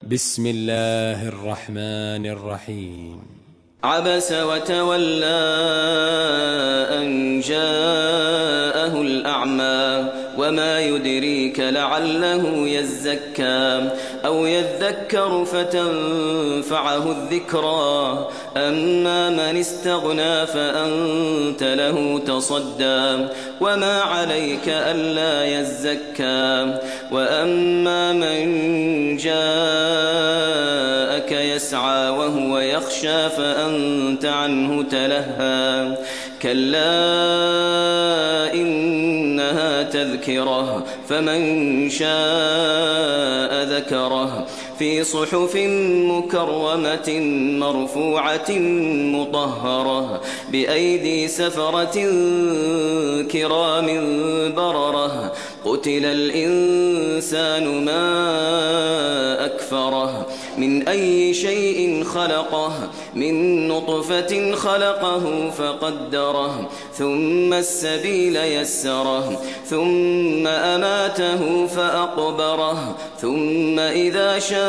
بسم الله الرحمن الرحيم. عبس وتولى أن جاءه الأعمى وما يدريك لعله يزكى أو يذكر فتنفعه الذكرى أما من استغنى فأنت له تصدى وما عليك ألا يزكى وأما من جاءك يسعى وهو يخشى فأنت عنه تلهى كلا إنها تذكرة فمن شاء ذكره في صحف مكرمة مرفوعة مطهرة بأيدي سفرة كرام بررة قتل الإنسان ما أكفره من أي شيء خلقه من نطفة خلقه فقدره ثم السبيل يسره ثم أماته فأقبره ثم إذا شاء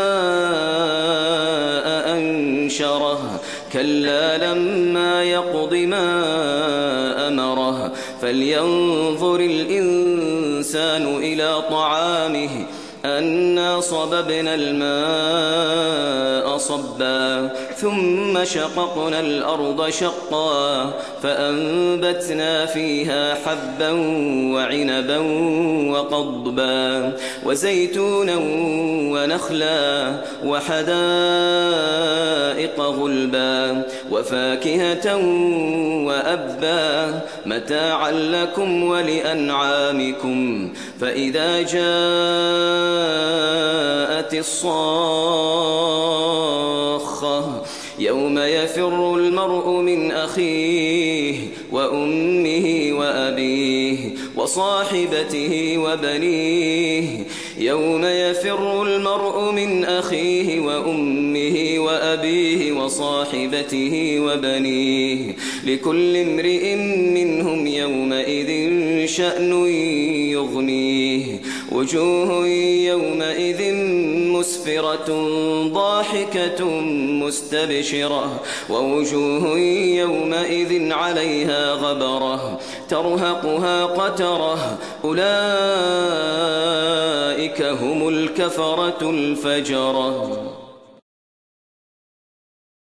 أنشره كلا لما يقض ما أمره فلينظر الإنسان إلى طعامه أنا صببنا الماء صبا ثم شققنا الأرض شقا فأنبتنا فيها حبا وعنبا وقضبا وزيتونا ونخلا وحدائق غلبا وفاكهة وأبا متاعا لكم ولأنعامكم فإذا جاءت الصاخة يوم يفر المرء من أخيه وأمه وأبيه وصاحبته وبنيه يوم يفر المرء من أخيه وأمه وأبيه وصاحبته وبنيه لكل امرئ منهم يومئذ شأن يغنيه وجوه يومئذ مسفرة ضاحكة مستبشرة ووجوه يومئذ عليها غبرة ترهقها قترة أولئك هم الكفرة الفجرة.